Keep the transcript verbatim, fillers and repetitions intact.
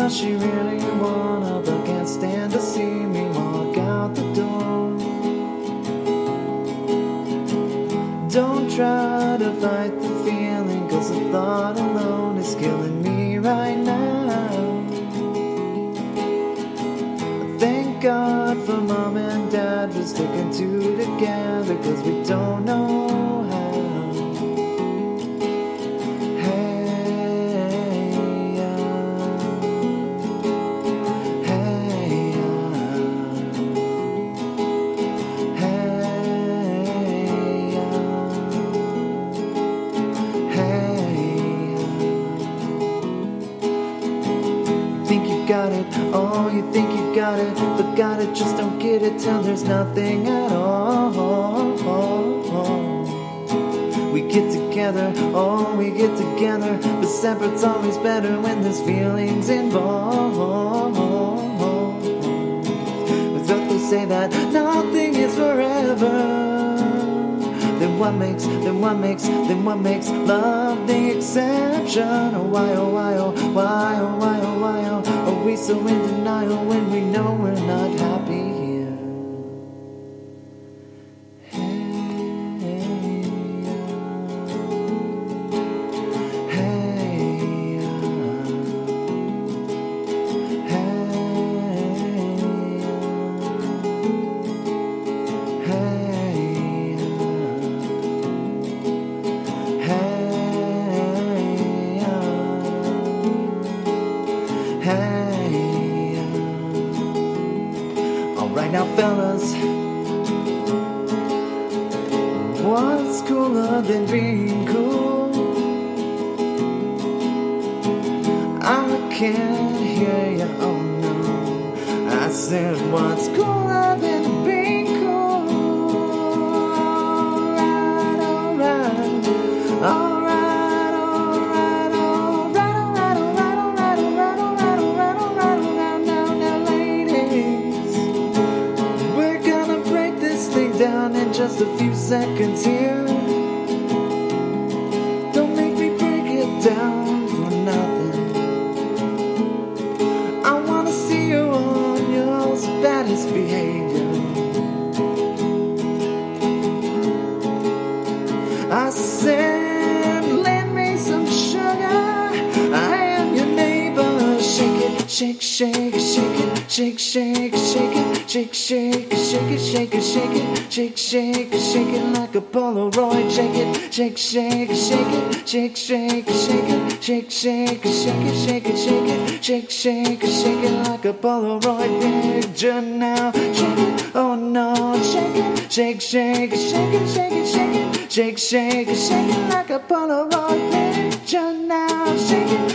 does she really wanna, but can't stand to see me walk out the door. Don't try to fight the feeling, cause the thought alone is killing me right now. Thank God for mom and dad for sticking two together, cause we don't know how. Got it, oh, you think you got it, but got it, just don't get it till there's nothing at all. We get together, oh, we get together, but separate's always better when there's feelings involved. But don't they say that nothing is forever? Then what makes, then what makes, then what makes love the exception? Oh why, oh why, oh why, oh why, oh why, oh are we so in denial when we know we're not happy here? Hey, hey, hey, alright now fellas, what's cooler than being cool? I can't hear you, oh no. I said what's cooler than being cool? Alright, alright, alright. Down in just a few seconds here. Don't make me break it down for nothing. I wanna see you on your baddest behavior. I said, lend me some sugar. I am your neighbor. Shake it, shake, shake, shake it, shake, shake, shake it. Shake, shake, shake it, shake it, shake it, shake, shake, shake it like a Polaroid. Shake it, shake, shake, shake it, shake, shake, shake it, shake, shake, shake it, shake it, shake it, shake, shake, shake it like a Polaroid picture now. Shake it, oh no, shake it, shake, shake, shake it, shake it, shake it, shake, shake, shake it like a Polaroid picture now. Shake it.